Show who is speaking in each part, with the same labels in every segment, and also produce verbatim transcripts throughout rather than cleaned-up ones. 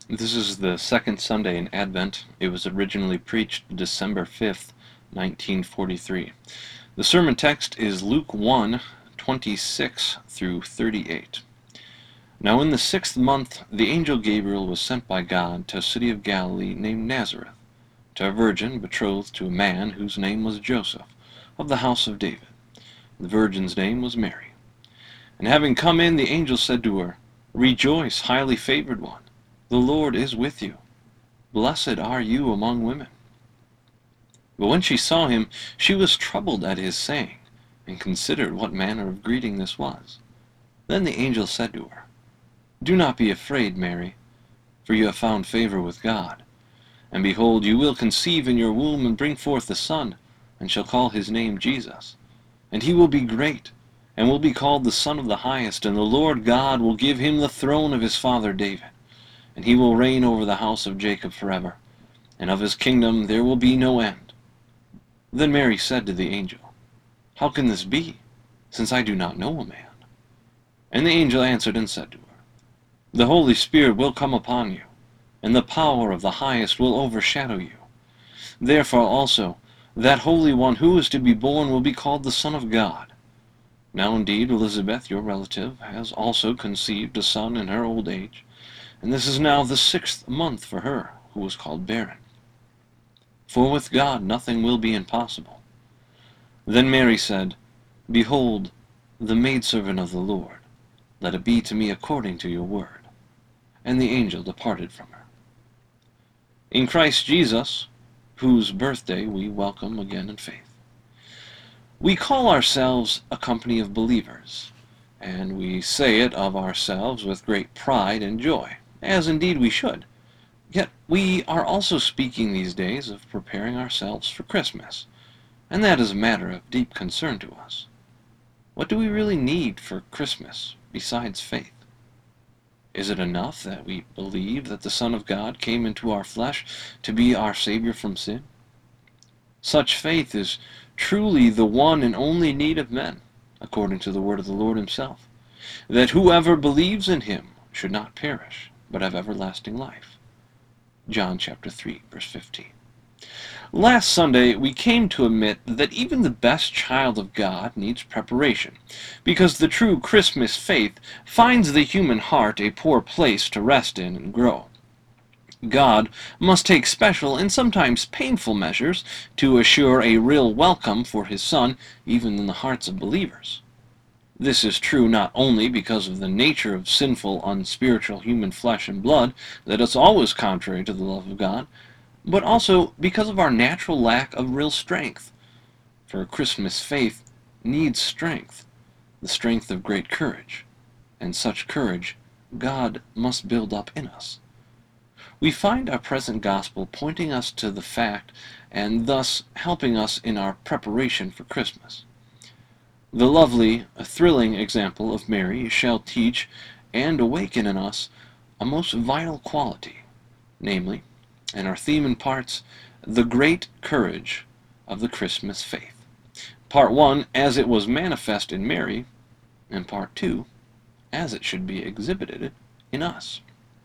Speaker 1: This is the second Sunday in Advent. It was originally preached December fifth, nineteen forty-three. The sermon text is Luke one, twenty-six through thirty-eight. Now in the sixth month the angel Gabriel was sent by God to a city of Galilee named Nazareth, to a virgin betrothed to a man whose name was Joseph, of the house of David. The virgin's name was Mary. And having come in, the angel said to her, Rejoice, highly favored one, the Lord is with you. Blessed are you among women. But when she saw him, she was troubled at his saying, and considered what manner of greeting this was. Then the angel said to her, Do not be afraid, Mary, for you have found favor with God. And behold, you will conceive in your womb and bring forth a son, and shall call his name Jesus. And he will be great, and will be called the Son of the Highest, and the Lord God will give him the throne of his father David. And he will reign over the house of Jacob forever, and of his kingdom there will be no end. Then Mary said to the angel, How can this be, since I do not know a man? And the angel answered and said to her, The Holy Spirit will come upon you, and the power of the Highest will overshadow you. Therefore also, that Holy One who is to be born will be called the Son of God. Now indeed Elizabeth, your relative, has also conceived a son in her old age, and this is now the sixth month for her, who was called barren. For with God nothing will be impossible. Then Mary said, Behold, the maidservant of the Lord, let it be to me according to your word. And the angel departed from her. In Christ Jesus, whose birthday we welcome again in faith, we call ourselves a company of believers, and we say it of ourselves with great pride and joy, as indeed we should. Yet we are also speaking these days of preparing ourselves for Christmas, and that is a matter of deep concern to us. What do we really need for Christmas besides faith? Is it enough that we believe that the Son of God came into our flesh to be our Savior from sin? Such faith is truly the one and only need of men, according to the word of the Lord himself, that whoever believes in him should not perish, but have everlasting life. John chapter three, verse fifteen. Last Sunday we came to admit that even the best child of God needs preparation, because the true Christmas faith finds the human heart a poor place to rest in and grow. God must take special and sometimes painful measures to assure a real welcome for his Son even in the hearts of believers. This is true not only because of the nature of sinful, unspiritual human flesh and blood, that is always contrary to the love of God, but also because of our natural lack of real strength. For Christmas faith needs strength, the strength of great courage, and such courage God must build up in us. We find our present gospel pointing us to the fact and thus helping us in our preparation for Christmas. The lovely, thrilling example of Mary shall teach and awaken in us a most vital quality, namely, and our theme imparts, the great courage of the Christmas faith. Part one, as it was manifest in Mary, and part two, as it should be exhibited in us.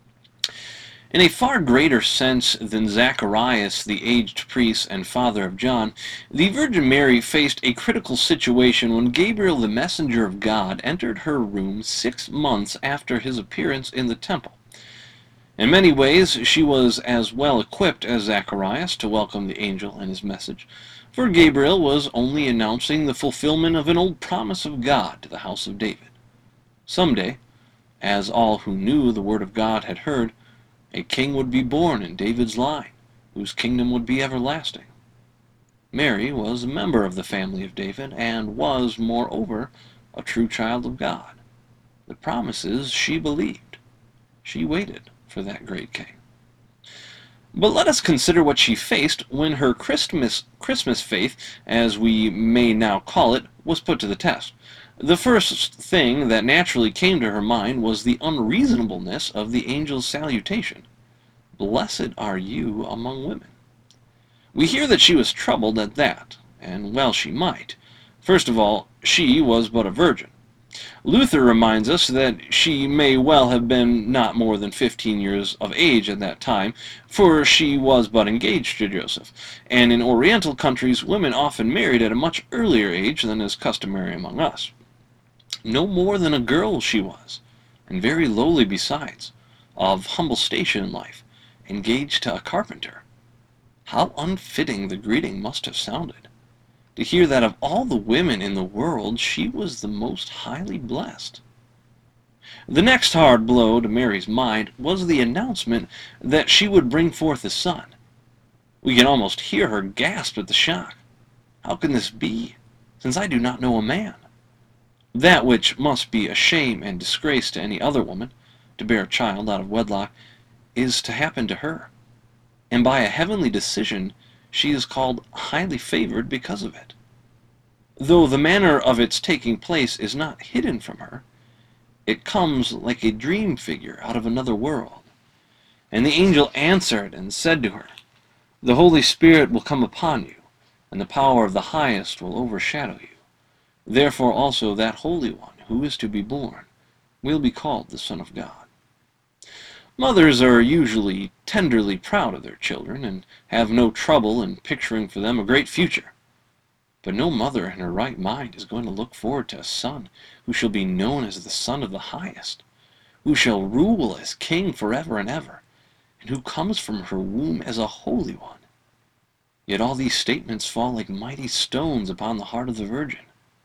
Speaker 1: In a far greater sense than Zacharias, the aged priest and father of John, the Virgin Mary faced a critical situation when Gabriel, the messenger of God, entered her room six months after his appearance in the temple. In many ways, she was as well equipped as Zacharias to welcome the angel and his message, for Gabriel was only announcing the fulfillment of an old promise of God to the house of David. Someday, as all who knew the word of God had heard, a king would be born in David's line, whose kingdom would be everlasting. Mary was a member of the family of David, and was, moreover, a true child of God. The promises she believed. She waited for that great king. But let us consider what she faced when her Christmas, Christmas faith, as we may now call it, was put to the test. The first thing that naturally came to her mind was the unreasonableness of the angel's salutation. Blessed are you among women. We hear that she was troubled at that, and well she might. First of all, she was but a virgin. Luther reminds us that she may well have been not more than fifteen years of age at that time, for she was but engaged to Joseph, and in Oriental countries women often married at a much earlier age than is customary among us. No more than a girl she was, and very lowly besides, of humble station in life, engaged to a carpenter. How unfitting the greeting must have sounded, to hear that of all the women in the world she was the most highly blessed. The next hard blow to Mary's mind was the announcement that she would bring forth a son. We can almost hear her gasp at the shock. How can this be, since I do not know a man? That which must be a shame and disgrace to any other woman, to bear a child out of wedlock, is to happen to her, and by a heavenly decision she is called highly favored because of it. Though the manner of its taking place is not hidden from her, it comes like a dream figure out of another world. And the angel answered and said to her, The Holy Spirit will come upon you, and the power of the Highest will overshadow you. Therefore also that Holy One who is to be born will be called the Son of God. Mothers are usually tenderly proud of their children, and have no trouble in picturing for them a great future. But no mother in her right mind is going to look forward to a son who shall be known as the Son of the Highest, who shall rule as king forever and ever, and who comes from her womb as a Holy One. Yet all these statements fall like mighty stones upon the heart of the Virgin.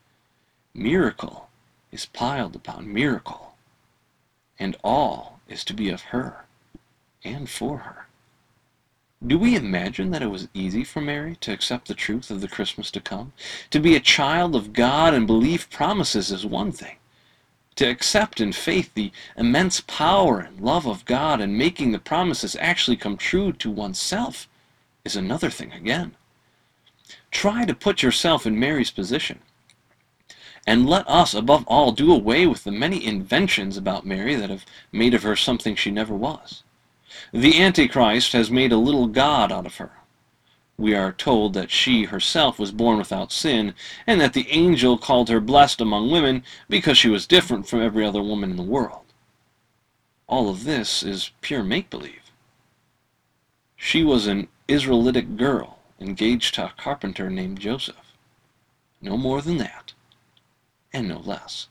Speaker 1: Miracle is piled upon miracle, and all is to be of her and for her. Do we imagine that it was easy for Mary to accept the truth of the Christmas to come? To be a child of God and believe promises is one thing. To accept in faith the immense power and love of God and making the promises actually come true to oneself is another thing again. Try to put yourself in Mary's position. And let us, above all, do away with the many inventions about Mary that have made of her something she never was. The Antichrist has made a little god out of her. We are told that she herself was born without sin, and that the angel called her blessed among women because she was different from every other woman in the world. All of this is pure make-believe. She was an Israelitic girl engaged to a carpenter named Joseph. No more than that, and no less.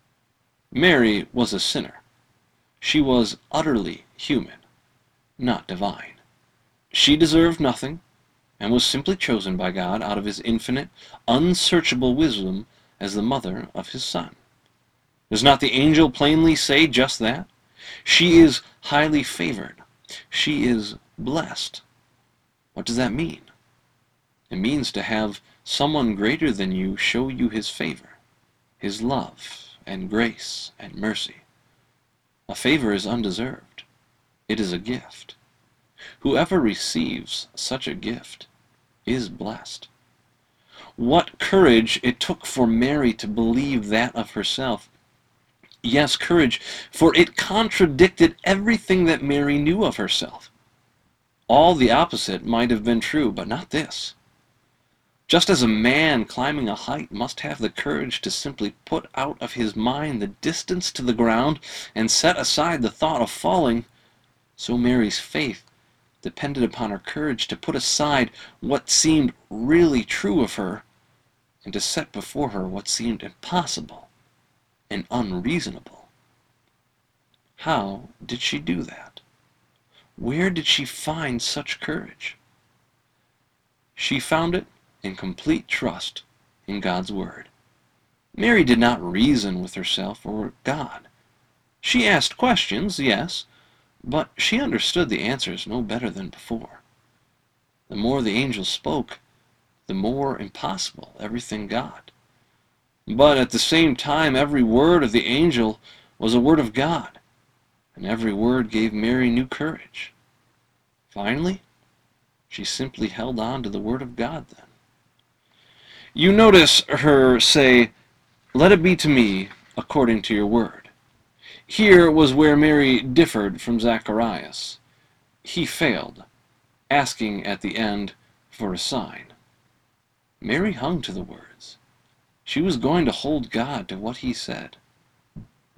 Speaker 1: Mary was a sinner. She was utterly human, not divine. She deserved nothing, and was simply chosen by God out of his infinite, unsearchable wisdom as the mother of his Son. Does not the angel plainly say just that? She is highly favored. She is blessed. What does that mean? It means to have someone greater than you show you his favor, his love and grace and mercy. A favor is undeserved. It is a gift. Whoever receives such a gift is blessed. What courage it took for Mary to believe that of herself. Yes, courage, for it contradicted everything that Mary knew of herself. All the opposite might have been true, but not this. Just as a man climbing a height must have the courage to simply put out of his mind the distance to the ground and set aside the thought of falling, so Mary's faith depended upon her courage to put aside what seemed really true of her and to set before her what seemed impossible and unreasonable. How did she do that? Where did she find such courage? She found it in complete trust in God's Word. Mary did not reason with herself or God. She asked questions, yes, but she understood the answers no better than before. The more the angel spoke, the more impossible everything got. But at the same time, every word of the angel was a word of God, and every word gave Mary new courage. Finally, she simply held on to the Word of God then. You notice her say, "Let it be to me according to your word." Here was where Mary differed from Zacharias. He failed, asking at the end for a sign. Mary hung to the words. She was going to hold God to what he said.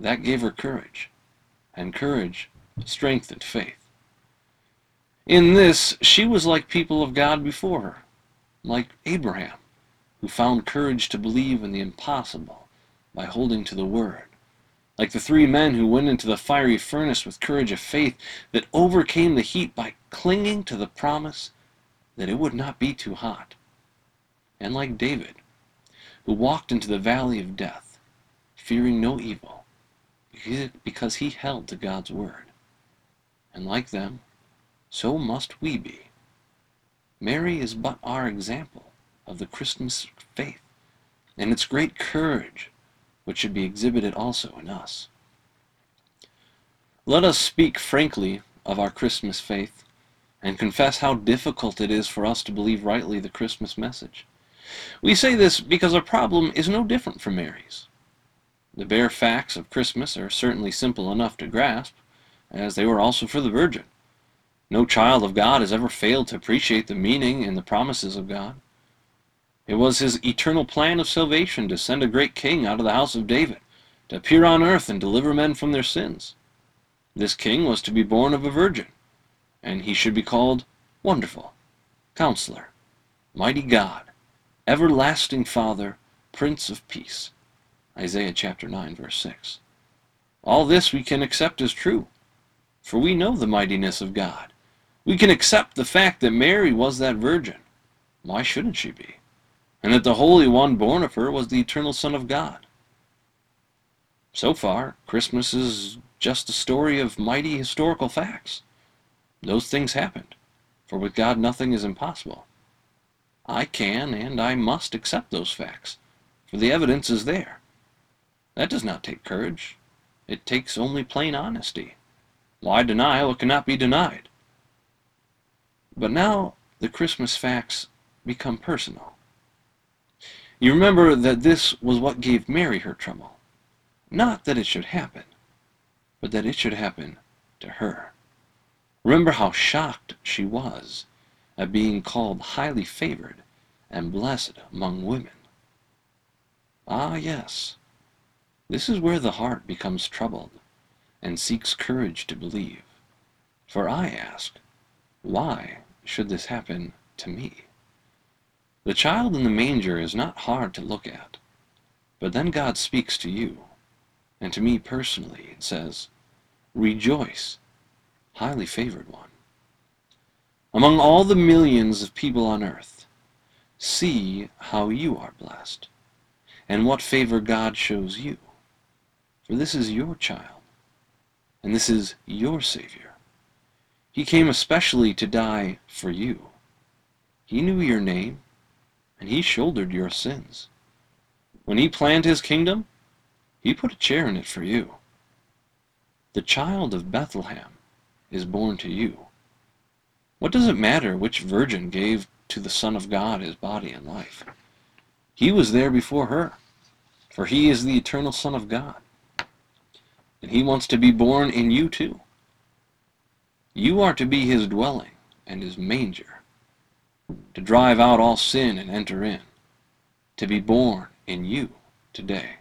Speaker 1: That gave her courage, and courage strengthened faith. In this, she was like people of God before her, like Abraham, who found courage to believe in the impossible by holding to the Word, like the three men who went into the fiery furnace with courage of faith that overcame the heat by clinging to the promise that it would not be too hot, and like David, who walked into the valley of death, fearing no evil, because he held to God's Word. And like them, so must we be. Mary is but our example of the Christmas faith, and its great courage, which should be exhibited also in us. Let us speak frankly of our Christmas faith, and confess how difficult it is for us to believe rightly the Christmas message. We say this because our problem is no different from Mary's. The bare facts of Christmas are certainly simple enough to grasp, as they were also for the Virgin. No child of God has ever failed to appreciate the meaning and the promises of God. It was his eternal plan of salvation to send a great king out of the house of David, to appear on earth and deliver men from their sins. This king was to be born of a virgin, and he should be called Wonderful, Counselor, Mighty God, Everlasting Father, Prince of Peace. Isaiah chapter nine, verse six. All this we can accept as true, for we know the mightiness of God. We can accept the fact that Mary was that virgin. Why shouldn't she be? And that the Holy One born of her was the eternal Son of God. So far, Christmas is just a story of mighty historical facts. Those things happened, for with God nothing is impossible. I can and I must accept those facts, for the evidence is there. That does not take courage. It takes only plain honesty. Why deny what cannot be denied? But now the Christmas facts become personal. You remember that this was what gave Mary her trouble. Not that it should happen, but that it should happen to her. Remember how shocked she was at being called highly favored and blessed among women. Ah, yes, this is where the heart becomes troubled and seeks courage to believe. For I ask, why should this happen to me? The child in the manger is not hard to look at, but then God speaks to you, and to me personally it says, rejoice, highly favored one. Among all the millions of people on earth, see how you are blessed, and what favor God shows you. For this is your child, and this is your Savior. He came especially to die for you. He knew your name, and he shouldered your sins. When he planned his kingdom, he put a chair in it for you. The child of Bethlehem is born to you. What does it matter which virgin gave to the Son of God his body and life? He was there before her, for he is the eternal Son of God. And he wants to be born in you too. You are to be his dwelling and his manger, to drive out all sin and enter in, to be born in you today.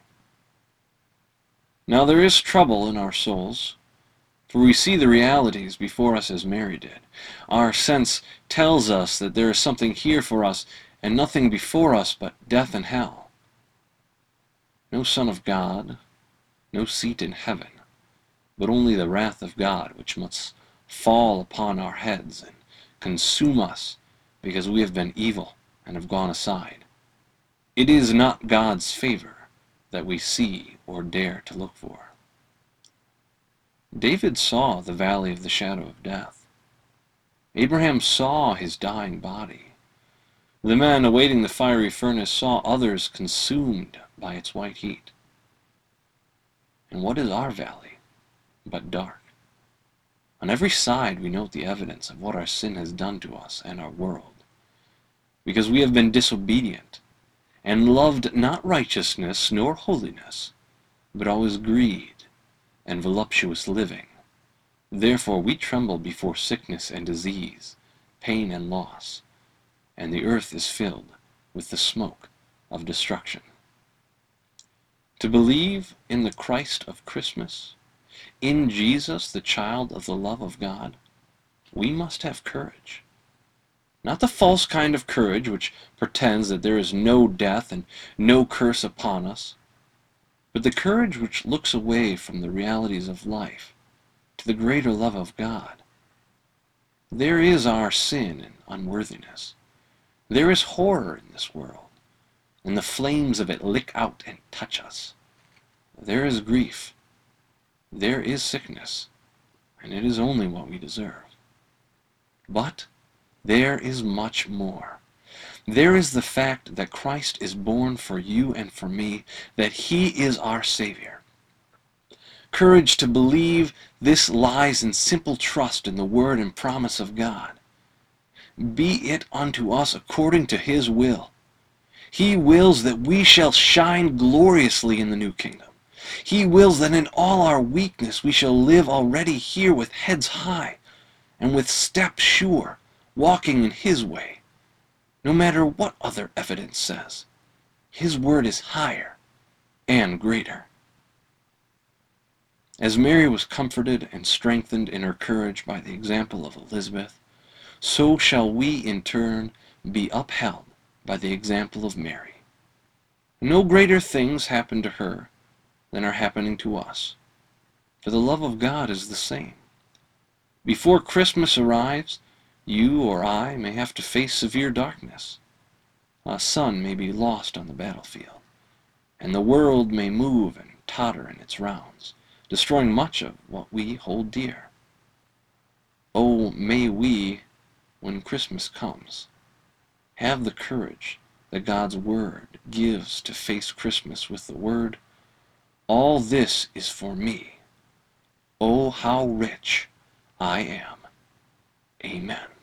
Speaker 1: Now there is trouble in our souls, for we see the realities before us as Mary did. Our sense tells us that there is something here for us and nothing before us but death and hell. No Son of God, no seat in heaven, but only the wrath of God which must fall upon our heads and consume us because we have been evil and have gone aside. It is not God's favor that we see or dare to look for. David saw the valley of the shadow of death. Abraham saw his dying body. The men awaiting the fiery furnace saw others consumed by its white heat. And what is our valley but dark? On every side we note the evidence of what our sin has done to us and our world, because we have been disobedient and loved not righteousness nor holiness, but always greed and voluptuous living. Therefore we tremble before sickness and disease, pain and loss, and the earth is filled with the smoke of destruction. To believe in the Christ of Christmas, in Jesus, the child of the love of God, we must have courage. Not the false kind of courage which pretends that there is no death and no curse upon us, but the courage which looks away from the realities of life to the greater love of God. There is our sin and unworthiness. There is horror in this world, and the flames of it lick out and touch us. There is grief. There is sickness, and it is only what we deserve. But there is much more. There is the fact that Christ is born for you and for me, that He is our Savior. Courage to believe this lies in simple trust in the word and promise of God. Be it unto us according to His will. He wills that we shall shine gloriously in the new kingdom. He wills that in all our weakness we shall live already here with heads high and with steps sure, walking in His way, no matter what other evidence says. His word is higher and greater. As Mary was comforted and strengthened in her courage by the example of Elizabeth, so shall we in turn be upheld by the example of Mary. No greater things happen to her than are happening to us, for the love of God is the same. Before Christmas arrives, you or I may have to face severe darkness. A son may be lost on the battlefield, and the world may move and totter in its rounds, destroying much of what we hold dear. Oh, may we, when Christmas comes, have the courage that God's Word gives to face Christmas with the word, "All this is for me. Oh, how rich I am." Amen.